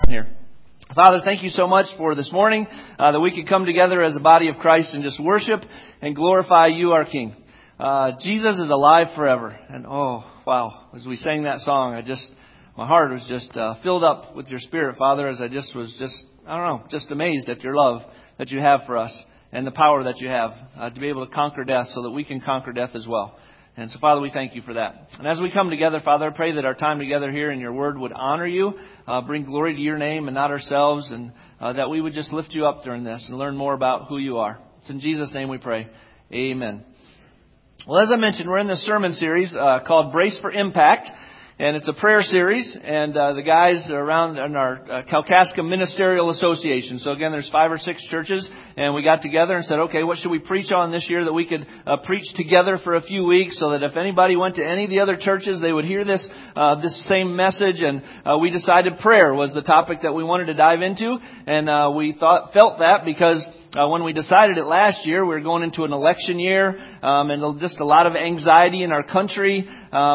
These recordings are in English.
here. Father, thank you so much for this morning, that we could come together as a body of Christ and just worship and glorify you, our King. Jesus is alive forever. And oh, wow, as we sang that song, my heart was just filled up with your Spirit, Father, as I was just amazed at your love that you have for us and the power that you have to be able to conquer death so that we can conquer death as well. And so, Father, we thank you for that. And as we come together, Father, I pray that our time together here in your word would honor you, bring glory to your name and not ourselves, and that we would just lift you up during this and learn more about who you are. It's in Jesus' name we pray. Amen. Well, as I mentioned, we're in this sermon series called Brace for Impact. And it's a prayer series, and the guys are around in our Kalkaska Ministerial Association. So again, there's 5 or 6 churches, and we got together and said, okay, what should we preach on this year that we could preach together for a few weeks, so that if anybody went to any of the other churches, they would hear this same message. And we decided prayer was the topic that we wanted to dive into, and we felt that because when we decided it last year, we were going into an election year, and just a lot of anxiety in our country.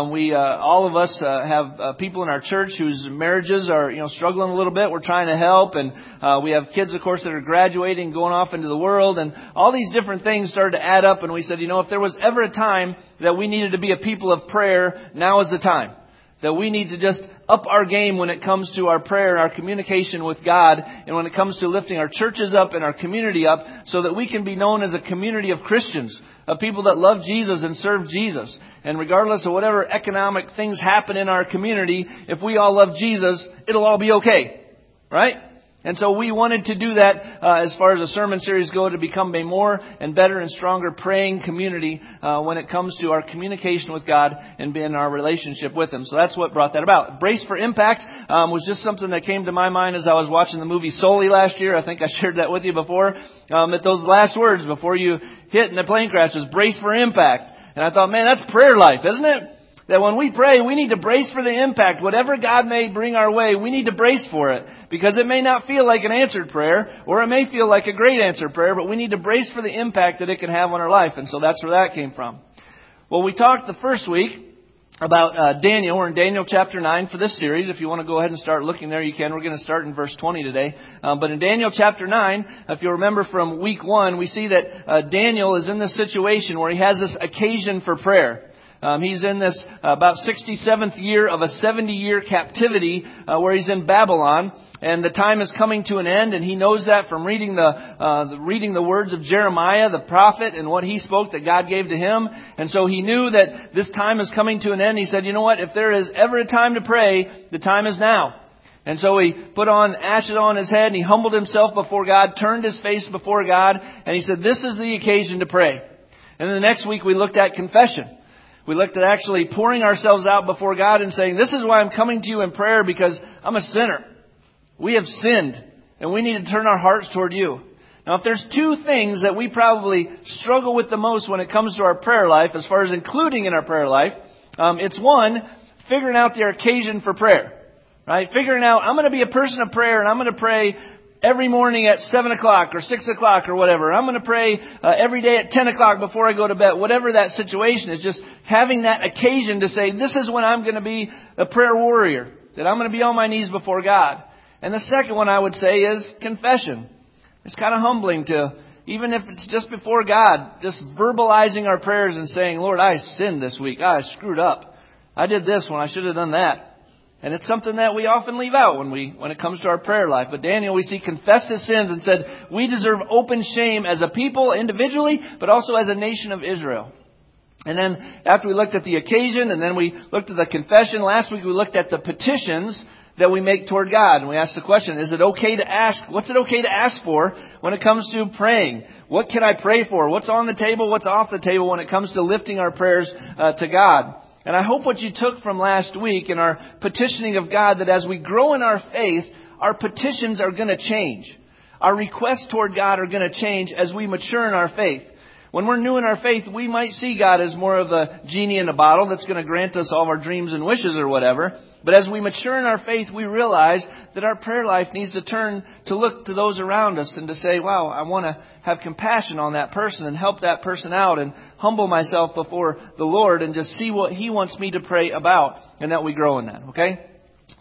All of us have people in our church whose marriages are, struggling a little bit. We're trying to help, and we have kids, of course, that are graduating, going off into the world, and all these different things started to add up. And we said, if there was ever a time that we needed to be a people of prayer, now is the time. That we need to just up our game when it comes to our prayer and our communication with God, and when it comes to lifting our churches up and our community up, so that we can be known as a community of Christians, of people that love Jesus and serve Jesus. And regardless of whatever economic things happen in our community, if we all love Jesus, it'll all be okay. Right? And so we wanted to do that as far as the sermon series go, to become a more and better and stronger praying community when it comes to our communication with God and in our relationship with Him. So that's what brought that about. Brace for Impact was just something that came to my mind as I was watching the movie Sully last year. I think I shared that with you before. At those last words before you hit in the plane crash was brace for impact. And I thought, man, that's prayer life, isn't it? That when we pray, we need to brace for the impact. Whatever God may bring our way, we need to brace for it. Because it may not feel like an answered prayer, or it may feel like a great answered prayer, but we need to brace for the impact that it can have on our life. And so that's where that came from. Well, we talked the first week about Daniel. We're in Daniel chapter 9 for this series. If you want to go ahead and start looking there, you can. We're going to start in verse 20 today. But in Daniel chapter 9, if you remember from week 1, we see that Daniel is in this situation where he has this occasion for prayer. He's in this about 67th year of a 70-year captivity where he's in Babylon, and the time is coming to an end, and he knows that from reading the words of Jeremiah, the prophet, and what he spoke that God gave to him. And so he knew that this time is coming to an end. He said, you know what? If there is ever a time to pray, the time is now. And so he put on ashes on his head, and he humbled himself before God, turned his face before God, and he said, this is the occasion to pray. And then the next week we looked at confession. We looked at actually pouring ourselves out before God and saying, this is why I'm coming to you in prayer, because I'm a sinner. We have sinned, and we need to turn our hearts toward you. Now, if there's 2 things that we probably struggle with the most when it comes to our prayer life, as far as including in our prayer life, it's one, figuring out the occasion for prayer. Right? Figuring out, I'm going to be a person of prayer, and I'm going to pray every morning at 7 o'clock or 6 o'clock or whatever. I'm going to pray every day at 10 o'clock before I go to bed. Whatever that situation is, just having that occasion to say, this is when I'm going to be a prayer warrior. That I'm going to be on my knees before God. And the second one I would say is confession. It's kind of humbling to, even if it's just before God, just verbalizing our prayers and saying, Lord, I sinned this week. I screwed up. I did this when I should have done that. And it's something that we often leave out when it comes to our prayer life. But Daniel, we see, confessed his sins and said, we deserve open shame as a people individually, but also as a nation of Israel. And then after we looked at the occasion, and then we looked at the confession, last week we looked at the petitions that we make toward God. And we asked the question, is it okay to ask? What's it okay to ask for when it comes to praying? What can I pray for? What's on the table? What's off the table when it comes to lifting our prayers to God? And I hope what you took from last week in our petitioning of God, that as we grow in our faith, our petitions are going to change. Our requests toward God are going to change as we mature in our faith. When we're new in our faith, we might see God as more of a genie in a bottle that's going to grant us all of our dreams and wishes or whatever. But as we mature in our faith, we realize that our prayer life needs to turn to look to those around us and to say, wow, I want to have compassion on that person and help that person out and humble myself before the Lord and just see what He wants me to pray about, and that we grow in that, okay?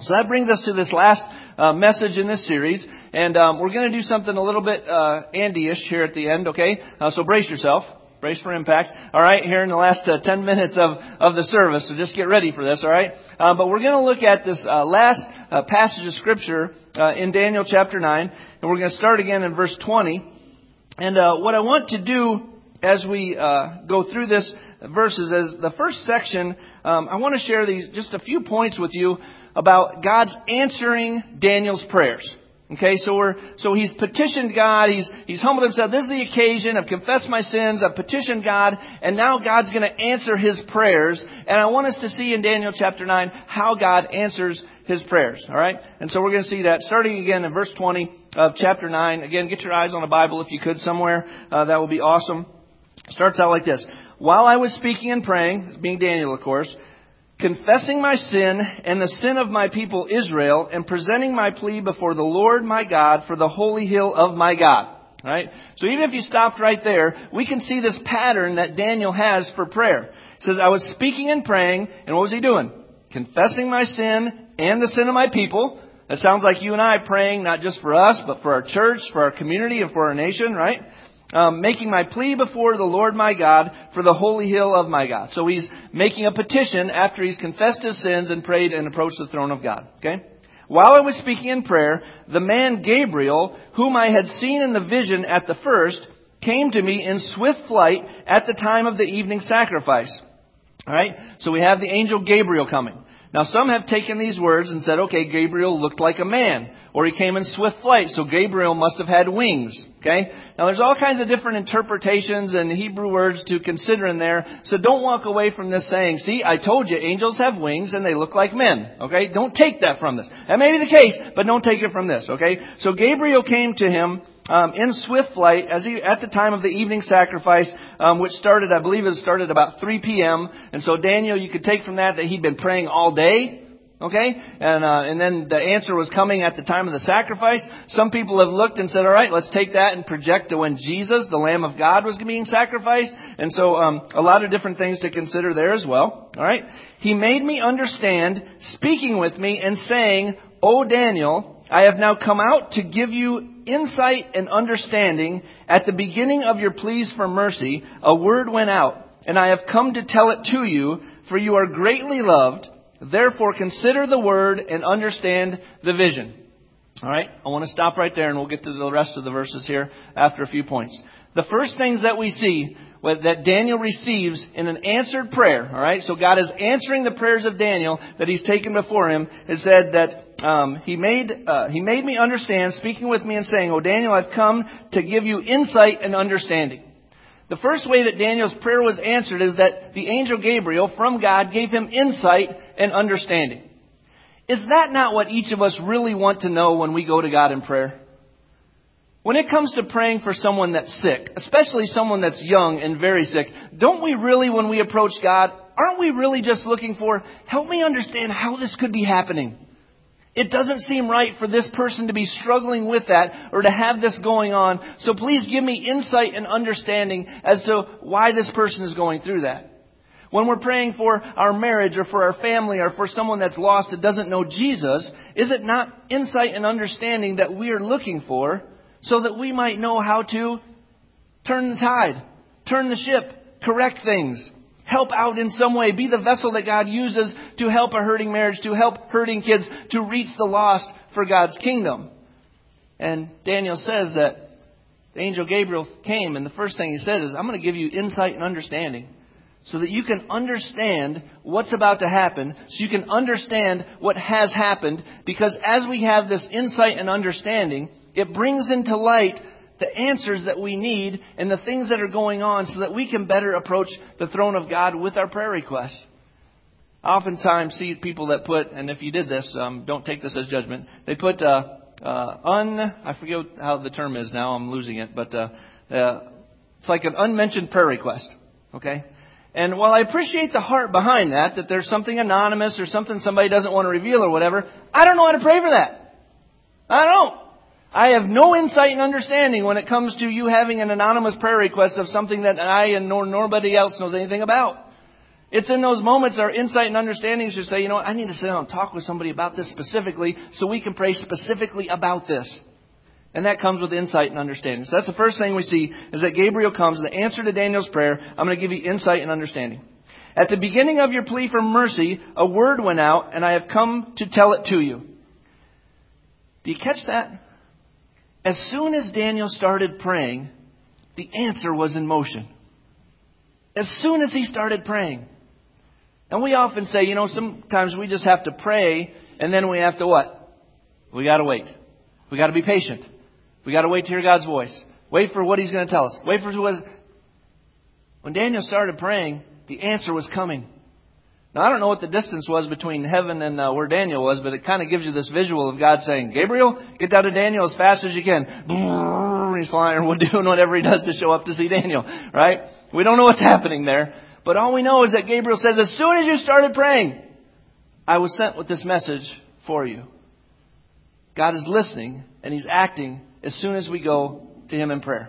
So that brings us to this last message in this series. And we're going to do something a little bit Andy-ish here at the end, okay? So brace yourself. Brace for impact. All right, here in the last 10 minutes of the service. So just get ready for this, all right? But we're going to look at this last passage of Scripture in Daniel chapter 9. And we're going to start again in verse 20. And what I want to do as we go through this verses is the first section, I want to share just a few points with you about God's answering Daniel's prayers. Okay, so he's petitioned God, he's humbled himself. This is the occasion. I've confessed my sins, I've petitioned God, and now God's going to answer his prayers. And I want us to see in Daniel chapter 9 how God answers his prayers. All right? And so we're going to see that starting again in verse 20 of chapter 9. Again, get your eyes on a Bible if you could somewhere. That would be awesome. Starts out like this. While I was speaking and praying, being Daniel, of course, confessing my sin and the sin of my people Israel, and presenting my plea before the Lord my God for the holy hill of my God. Right? So even if you stopped right there, we can see this pattern that Daniel has for prayer. It says, I was speaking and praying, and what was he doing? Confessing my sin and the sin of my people. That sounds like you and I praying not just for us, but for our church, for our community, and for our nation, right? Making my plea before the Lord my God for the holy hill of my God. So he's making a petition after he's confessed his sins and prayed and approached the throne of God. Okay? While I was speaking in prayer, the man Gabriel, whom I had seen in the vision at the first, came to me in swift flight at the time of the evening sacrifice. All right? So we have the angel Gabriel coming. Now some have taken these words and said, okay, Gabriel looked like a man, or he came in swift flight, so Gabriel must have had wings. Okay? Now there's all kinds of different interpretations and Hebrew words to consider in there, so don't walk away from this saying, see, I told you angels have wings and they look like men. Okay? Don't take that from this. That may be the case, but don't take it from this. Okay? So Gabriel came to him in swift flight at the time of the evening sacrifice, which started, I believe it started about 3 p.m. And so Daniel, you could take from that he'd been praying all day. Okay? And then the answer was coming at the time of the sacrifice. Some people have looked and said, all right, let's take that and project to when Jesus, the Lamb of God, was being sacrificed. And so a lot of different things to consider there as well. All right? He made me understand, speaking with me and saying, O Daniel, I have now come out to give you insight and understanding. At the beginning of your pleas for mercy, a word went out, and I have come to tell it to you, for you are greatly loved. Therefore, consider the word and understand the vision. All right? I want to stop right there, and we'll get to the rest of the verses here after a few points. The first things that we see that Daniel receives in an answered prayer, all right? So God is answering the prayers of Daniel that he's taken before him. It said that he made me understand, speaking with me and saying, O Daniel, I've come to give you insight and understanding. The first way that Daniel's prayer was answered is that the angel Gabriel from God gave him insight and understanding. Is that not what each of us really want to know when we go to God in prayer? When it comes to praying for someone that's sick, especially someone that's young and very sick, don't we really, when we approach God, aren't we really just looking for, help me understand how this could be happening? It doesn't seem right for this person to be struggling with that or to have this going on. So please give me insight and understanding as to why this person is going through that. When we're praying for our marriage or for our family or for someone that's lost that doesn't know Jesus, is it not insight and understanding that we are looking for so that we might know how to turn the tide, turn the ship, correct things, help out in some way, be the vessel that God uses to help a hurting marriage, to help hurting kids, to reach the lost for God's kingdom? And Daniel says that the angel Gabriel came, and the first thing he said is, I'm going to give you insight and understanding so that you can understand what's about to happen, so you can understand what has happened, because as we have this insight and understanding, it brings into light the answers that we need and the things that are going on so that we can better approach the throne of God with our prayer requests. I oftentimes see people that put, and if you did this, don't take this as judgment, they put I forget how the term is now, I'm losing it, but it's like an unmentioned prayer request. Okay? And while I appreciate the heart behind that there's something anonymous or something somebody doesn't want to reveal or whatever, I don't know how to pray for that. I don't. I have no insight and understanding when it comes to you having an anonymous prayer request of something that I and nor nobody else knows anything about. It's in those moments our insight and understanding should say, you know what, I need to sit down and talk with somebody about this specifically so we can pray specifically about this. And that comes with insight and understanding. So that's the first thing we see is that Gabriel comes. The answer to Daniel's prayer, I'm going to give you insight and understanding. At the beginning of your plea for mercy, a word went out, and I have come to tell it to you. Do you catch that? As soon as Daniel started praying, the answer was in motion. As soon as he started praying. And we often say, you know, sometimes we just have to pray, and then we have to what? We got to wait. We got to be patient. We got to wait to hear God's voice. Wait for what He's going to tell us. Wait for what. When Daniel started praying, the answer was coming. Now, I don't know what the distance was between heaven and where Daniel was, but it kind of gives you this visual of God saying, Gabriel, get down to Daniel as fast as you can. He's flying or doing whatever he does to show up to see Daniel, right? We don't know what's happening there. But all we know is that Gabriel says, as soon as you started praying, I was sent with this message for you. God is listening and He's acting as soon as we go to Him in prayer.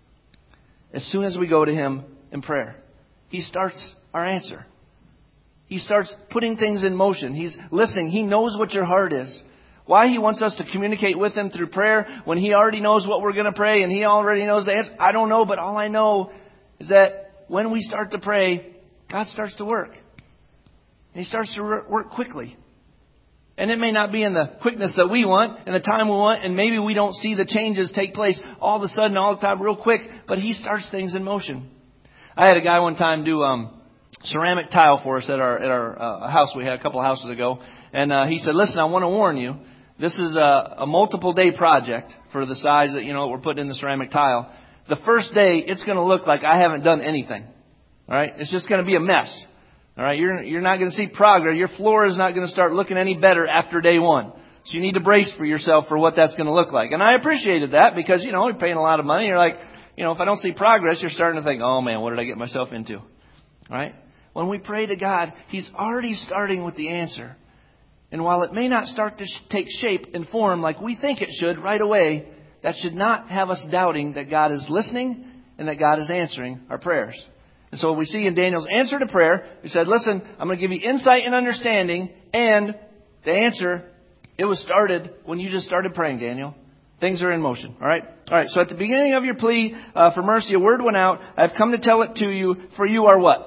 As soon as we go to Him in prayer, He starts our answer. He starts putting things in motion. He's listening. He knows what your heart is. Why He wants us to communicate with Him through prayer when He already knows what we're going to pray and He already knows the answer. I don't know, but all I know is that when we start to pray, God starts to work. And He starts to work quickly. And it may not be in the quickness that we want and the time we want, and maybe we don't see the changes take place all of a sudden, all the time, real quick, but He starts things in motion. I had a guy one time do ceramic tile for us at our house we had a couple of houses ago. And he said, listen, I want to warn you, this is a multiple day project for the size that, we're putting in the ceramic tile. The first day, it's going to look like I haven't done anything. All right. It's just going to be a mess. All right. You're not going to see progress. Your floor is not going to start looking any better after day one. So you need to brace for yourself for what that's going to look like. And I appreciated that because, you're paying a lot of money. You're like, if I don't see progress, you're starting to think, oh man, what did I get myself into? All right. When we pray to God, He's already starting with the answer. And while it may not start to take shape and form like we think it should right away, that should not have us doubting that God is listening and that God is answering our prayers. And so we see in Daniel's answer to prayer, he said, listen, I'm going to give you insight and understanding. And the answer, it was started when you just started praying, Daniel. Things are in motion. All right. All right. So at the beginning of your plea for mercy, a word went out. I've come to tell it to you, for you are what?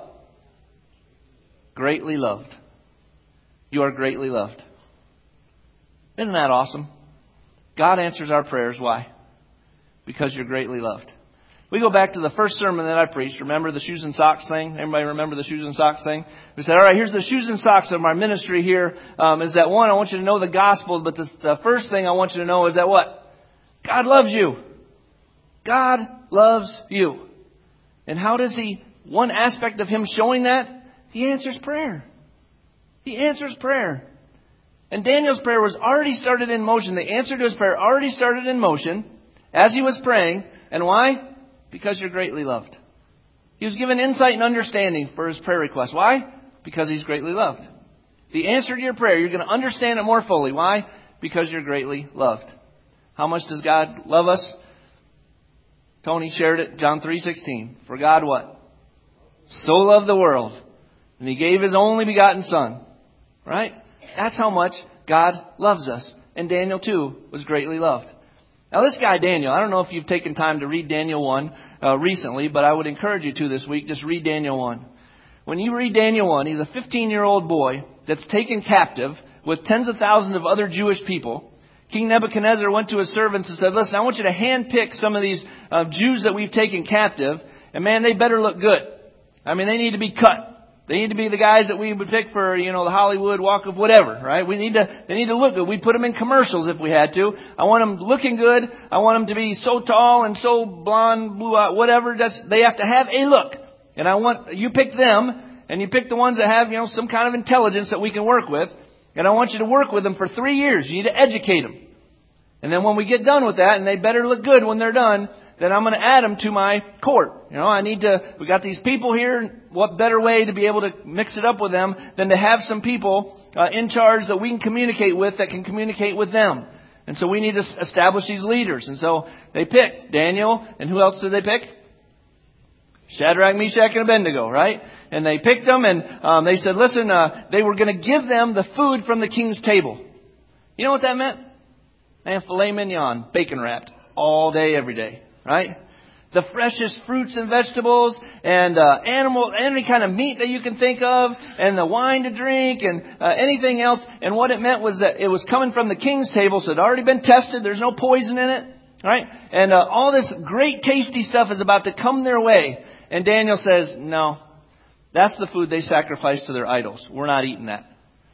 Greatly loved. You are greatly loved. Isn't that awesome? God answers our prayers. Why? Because you're greatly loved. We go back to the first sermon that I preached. Remember the shoes and socks thing? Everybody remember the shoes and socks thing? We said, all right, here's the shoes and socks of my ministry here. Is that one, I want you to know the gospel. But the first thing I want you to know is that what? God loves you. God loves you. And how does He, one aspect of Him showing that? He answers prayer. He answers prayer. And Daniel's prayer was already started in motion. The answer to his prayer already started in motion as he was praying. And why? Because you're greatly loved. He was given insight and understanding for his prayer request. Why? Because He's greatly loved. The answer to your prayer, you're going to understand it more fully. Why? Because you're greatly loved. How much does God love us? Tony shared it, John 3:16. For God what? So loved the world. And He gave His only begotten Son. Right? That's how much God loves us. And Daniel too was greatly loved. Now this guy Daniel, I don't know if you've taken time to read Daniel 1 recently, but I would encourage you to this week. Just read Daniel 1. When you read Daniel 1, he's a 15-year-old boy that's taken captive with tens of thousands of other Jewish people. King Nebuchadnezzar went to his servants and said, listen, I want you to handpick some of these Jews that we've taken captive. And man, they better look good. I mean, they need to be cut. They need to be the guys that we would pick for, the Hollywood Walk of whatever, right? They need to look good. We'd put them in commercials if we had to. I want them looking good. I want them to be so tall and so blonde, blue-eyed, whatever. They have to have a look. And I want, you pick them, and you pick the ones that have, some kind of intelligence that we can work with. And I want you to work with them for 3 years. You need to educate them. And then when we get done with that, and they better look good when they're done, then I'm going to add them to my court. We got these people here. What better way to be able to mix it up with them than to have some people in charge that we can communicate with that can communicate with them. And so we need to establish these leaders. And so they picked Daniel. And who else did they pick? Shadrach, Meshach, and Abednego, right? And they picked them and they said, listen, they were going to give them the food from the king's table. You know what that meant? Man, filet mignon, bacon wrapped, all day, every day, right? The freshest fruits and vegetables and any kind of meat that you can think of, and the wine to drink and anything else. And what it meant was that it was coming from the king's table, so it had already been tested. There's no poison in it, right? And all this great tasty stuff is about to come their way. And Daniel says, no, that's the food they sacrifice to their idols. We're not eating that.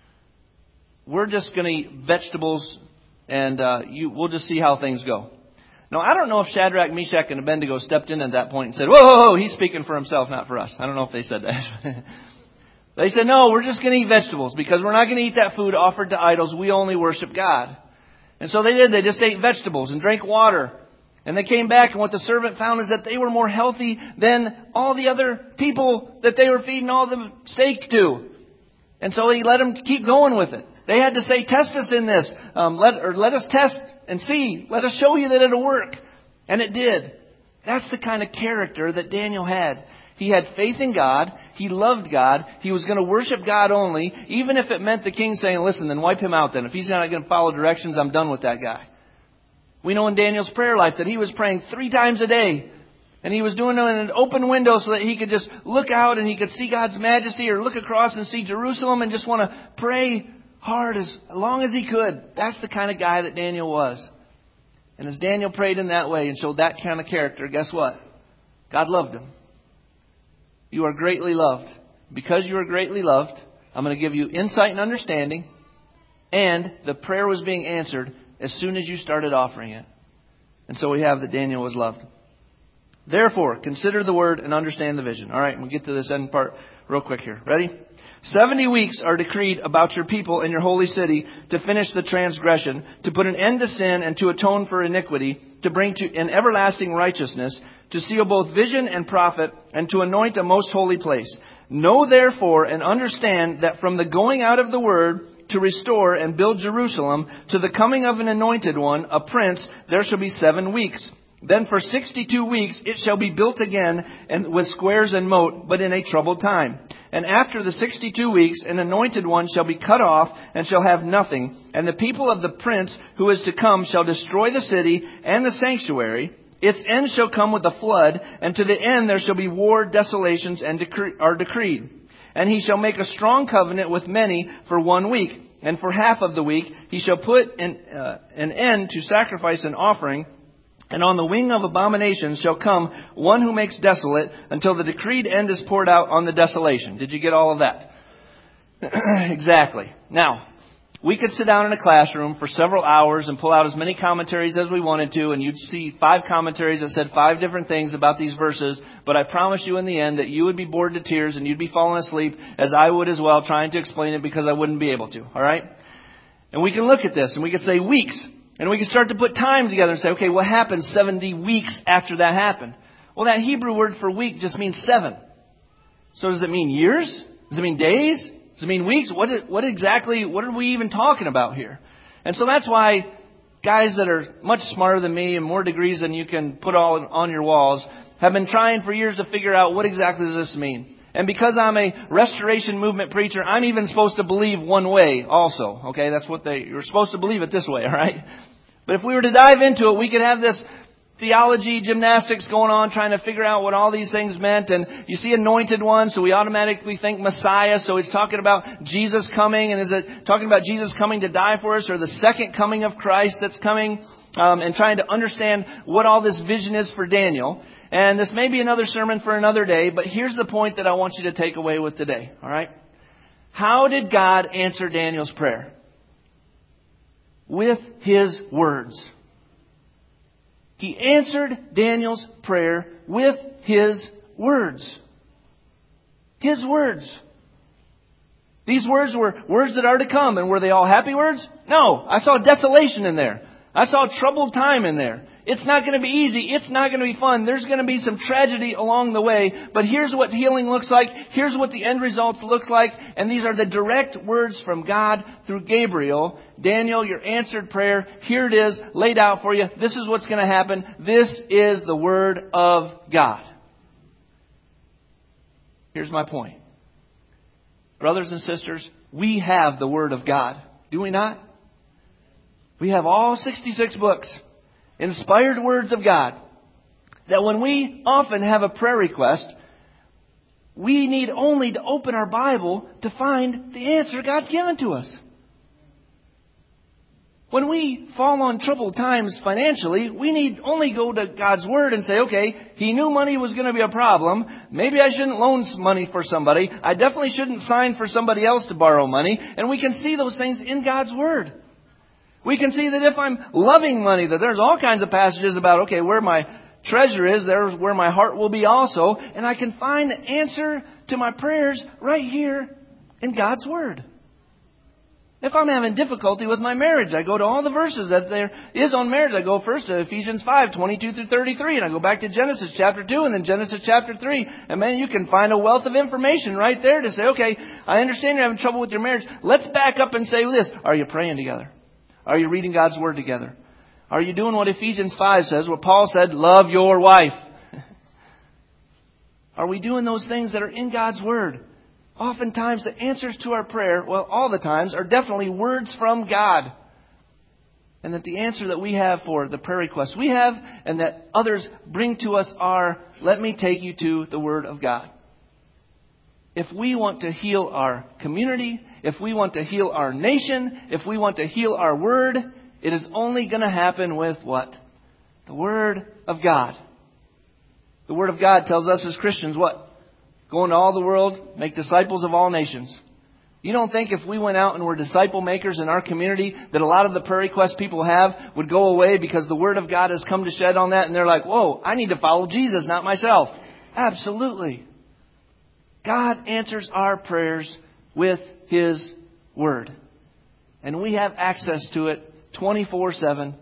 We're just going to eat vegetables, and we'll just see how things go. Now, I don't know if Shadrach, Meshach, and Abednego stepped in at that point and said, whoa, he's speaking for himself, not for us. I don't know if they said that. They said, no, we're just going to eat vegetables because we're not going to eat that food offered to idols. We only worship God. And so they did. They just ate vegetables and drank water. And they came back, and what the servant found is that they were more healthy than all the other people that they were feeding all the steak to. And so he let them keep going with it. They had to say, test us in this. Let us test and see. Let us show you that it'll work. And it did. That's the kind of character that Daniel had. He had faith in God. He loved God. He was going to worship God only, even if it meant the king saying, listen, then wipe him out then. If he's not going to follow directions, I'm done with that guy. We know in Daniel's prayer life that he was praying 3 times a day. And he was doing it in an open window so that he could just look out and he could see God's majesty, or look across and see Jerusalem and just want to pray hard as long as he could. That's the kind of guy that Daniel was. And as Daniel prayed in that way and showed that kind of character, guess what? God loved him. You are greatly loved. Because you are greatly loved, I'm going to give you insight and understanding. And the prayer was being answered as soon as you started offering it. And so we have that Daniel was loved. Therefore, consider the word and understand the vision. All right, we'll get to this end part real quick here. Ready? 70 weeks are decreed about your people and your holy city to finish the transgression, to put an end to sin and to atone for iniquity, to bring to an everlasting righteousness, to seal both vision and prophet, and to anoint a most holy place. Know therefore and understand that from the going out of the word to restore and build Jerusalem to the coming of an anointed one, a prince, there shall be 7 weeks. Then for 62 weeks it shall be built again, and with squares and moat, but in a troubled time. And after the 62 weeks, an anointed one shall be cut off and shall have nothing. And the people of the prince who is to come shall destroy the city and the sanctuary. Its end shall come with a flood, and to the end there shall be war, desolations, and are decreed. And he shall make a strong covenant with many for 1 week. And for half of the week he shall put an end to sacrifice and offering. And on the wing of abominations shall come one who makes desolate, until the decreed end is poured out on the desolation. Did you get all of that? Exactly. Now, we could sit down in a classroom for several hours and pull out as many commentaries as we wanted to, and you'd see 5 commentaries that said 5 different things about these verses. But I promise you in the end that you would be bored to tears and you'd be falling asleep, as I would as well, trying to explain it, because I wouldn't be able to. All right? And we can look at this and we could say weeks. And we can start to put time together and say, okay, what happened 70 weeks after that happened? Well, that Hebrew word for week just means 7. So does it mean years? Does it mean days? Does it mean weeks? What are we even talking about here? And so that's why guys that are much smarter than me and more degrees than you can put all on your walls have been trying for years to figure out what exactly does this mean. And because I'm a restoration movement preacher, I'm even supposed to believe one way also. Okay, that's what you're supposed to believe it this way, all right? But if we were to dive into it, we could have this theology gymnastics going on, trying to figure out what all these things meant. And you see anointed one, so we automatically think Messiah. So it's talking about Jesus coming. And is it talking about Jesus coming to die for us, or the second coming of Christ that's coming? And trying to understand what all this vision is for Daniel. And this may be another sermon for another day, but here's the point that I want you to take away with today. All right? How did God answer Daniel's prayer? With His words. He answered Daniel's prayer with His words. His words. These words were words that are to come. And were they all happy words? No. I saw desolation in there. I saw troubled time in there. It's not going to be easy. It's not going to be fun. There's going to be some tragedy along the way. But here's what healing looks like. Here's what the end results look like. And these are the direct words from God through Gabriel. Daniel, your answered prayer. Here it is, laid out for you. This is what's going to happen. This is the Word of God. here's my point. Brothers and sisters, we have the Word of God. Do we not? We have all 66 books, inspired words of God, that when we often have a prayer request, we need only to open our Bible to find the answer God's given to us. When we fall on troubled times financially, we need only go to God's Word and say, okay, He knew money was going to be a problem. Maybe I shouldn't loan money for somebody. I definitely shouldn't sign for somebody else to borrow money. And we can see those things in God's Word. We can see that if I'm loving money, that there's all kinds of passages about, okay, where my treasure is, there's where my heart will be also. And I can find the answer to my prayers right here in God's Word. If I'm having difficulty with my marriage, I go to all the verses that there is on marriage. I go first to Ephesians 5:22-33, and I go back to Genesis chapter 2 and then Genesis chapter 3. And man, you can find a wealth of information right there to say, okay, I understand you're having trouble with your marriage. Let's back up and say this. Are you praying together? Are you reading God's Word together? Are you doing what Ephesians 5 says, where Paul said, love your wife? Are we doing those things that are in God's Word? Oftentimes the answers to our prayer, well, all the times, are definitely words from God. And that the answer that we have for the prayer requests we have and that others bring to us are, let me take you to the Word of God. If we want to heal our community, if we want to heal our nation, if we want to heal our word, it is only going to happen with what? The Word of God. The Word of God tells us as Christians what? Go into all the world, make disciples of all nations. You don't think if we went out and were disciple makers in our community that a lot of the prayer requests people have would go away because the Word of God has come to shed on that and they're like, whoa, I need to follow Jesus, not myself. Absolutely. God answers our prayers with His Word. And we have access to it 24/7,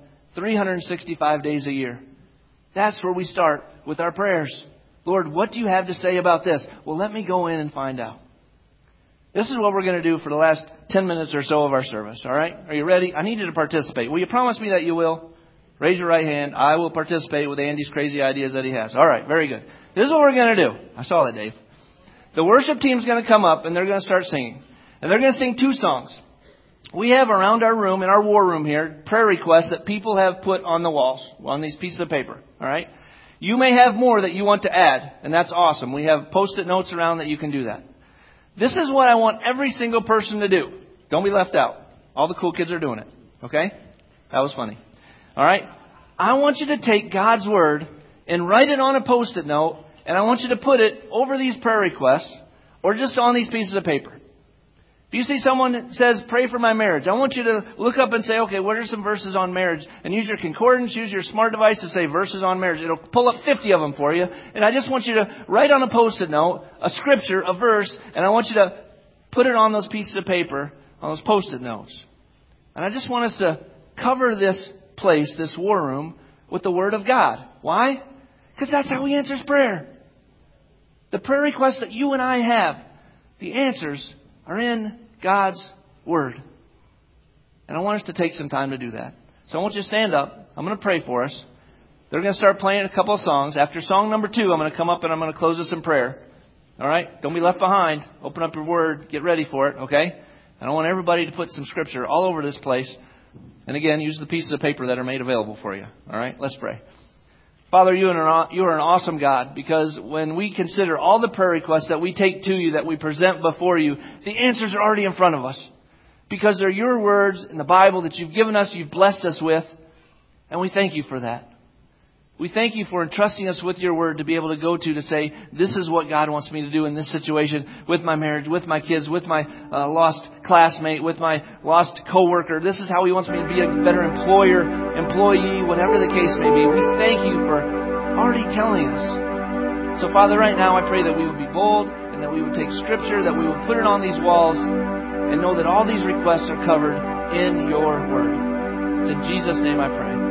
365 days a year. That's where we start with our prayers. Lord, what do you have to say about this? Well, let me go in and find out. This is what we're going to do for the last 10 minutes or so of our service. All right? Are you ready? I need you to participate. Will you promise me that you will? Raise your right hand. I will participate with Andy's crazy ideas that he has. All right. Very good. This is what we're going to do. I saw that, Dave. The worship team's going to come up and they're going to start singing. And they're going to sing 2 songs. We have around our room, in our war room here, prayer requests that people have put on the walls, on these pieces of paper. All right? You may have more that you want to add, and that's awesome. We have Post-it notes around that you can do that. This is what I want every single person to do. Don't be left out. All the cool kids are doing it. Okay? That was funny. All right? I want you to take God's Word and write it on a Post-it note, and I want you to put it over these prayer requests or just on these pieces of paper. If you see someone that says, pray for my marriage, I want you to look up and say, okay, what are some verses on marriage? And use your concordance, use your smart device to say verses on marriage. It'll pull up 50 of them for you. And I just want you to write on a Post-it note, a scripture, a verse, and I want you to put it on those pieces of paper, on those Post-it notes. And I just want us to cover this place, this war room, with the Word of God. Why? Because that's how He answers prayer. The prayer requests that you and I have, the answers are in God's Word. And I want us to take some time to do that. So I want you to stand up. I'm going to pray for us. They're going to start playing a couple of songs. After song number 2, I'm going to come up and I'm going to close us in prayer. All right? Don't be left behind. Open up your Word. Get ready for it. Okay? And I want everybody to put some scripture all over this place. And again, use the pieces of paper that are made available for you. All right? Let's pray. Father, you are an awesome God, because when we consider all the prayer requests that we take to you, that we present before you, the answers are already in front of us. Because they're your words in the Bible that you've given us, you've blessed us with, and we thank you for that. We thank you for entrusting us with your word to be able to go to say, this is what God wants me to do in this situation with my marriage, with my kids, with my lost classmate, with my lost coworker. This is how He wants me to be a better employer, employee, whatever the case may be. We thank you for already telling us. So, Father, right now I pray that we would be bold and that we would take Scripture, that we would put it on these walls and know that all these requests are covered in your word. It's in Jesus' name I pray.